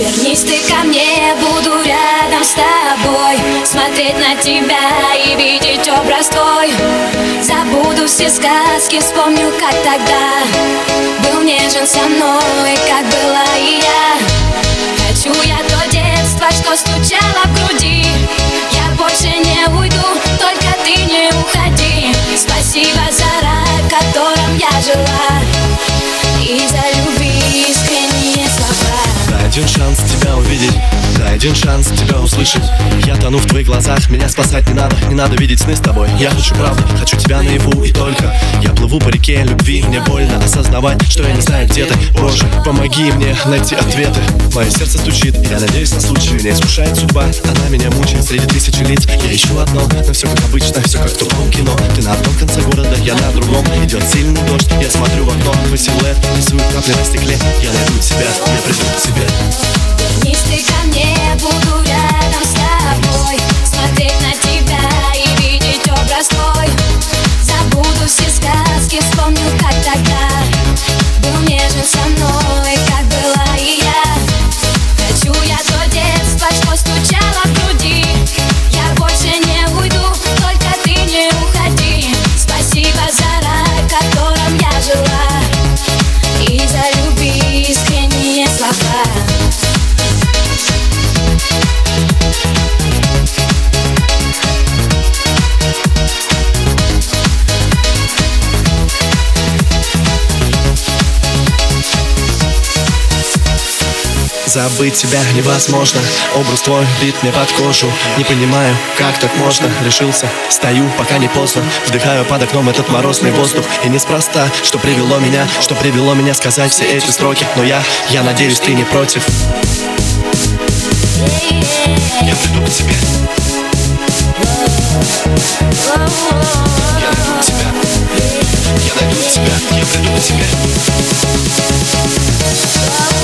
Вернись ты ко мне, буду рядом с тобой, смотреть на тебя и видеть образ твой. Забуду все сказки, вспомню, как тогда был нежен со мной, как была и я. Хочу я то детство, что стучало в груди. Я больше не уйду, только ты не уходи. Спасибо за рай, в котором я жила, и за любви искренние слова. Дай один шанс тебя увидеть, дай один шанс тебя услышать. Я тону в твоих глазах, меня спасать не надо видеть сны с тобой. Я хочу правду, хочу тебя наяву и только. Я плыву по реке любви, мне больно осознавать, что я не знаю, где ты. Боже, помоги мне найти ответы. Мое сердце стучит, я надеюсь на случай. Меня искушает судьба, она меня мучает среди тысячи лиц. Я ищу одно, но все как обычно, все как в другом кино. Ты на одном конце города, я на другом. Идет сильный дождь, я смотрю в окно, твой силуэт рисует капли на стекле. Я найду тебя, я приду к тебе. Вернись ты ко мне, буду рядом с тобой, смотреть на тебя и видеть образ твой. Забуду все сказки, вспомню, как тогда был нежен со мной, как была и я. Хочу я то детство, что стучало в груди. Я больше не уйду, только ты не уходи. Спасибо за рай, в котором я жила, и за любви искренние слова. Забыть тебя невозможно, образ твой бит мне под кожу. Не понимаю, как так можно, решился, стою, пока не поздно. Вдыхаю под окном этот морозный воздух. И неспроста, что привело меня сказать все эти строки. Но я надеюсь, ты не против. Я приду к тебе. Я найду тебя. Я найду тебя. Я приду к тебе.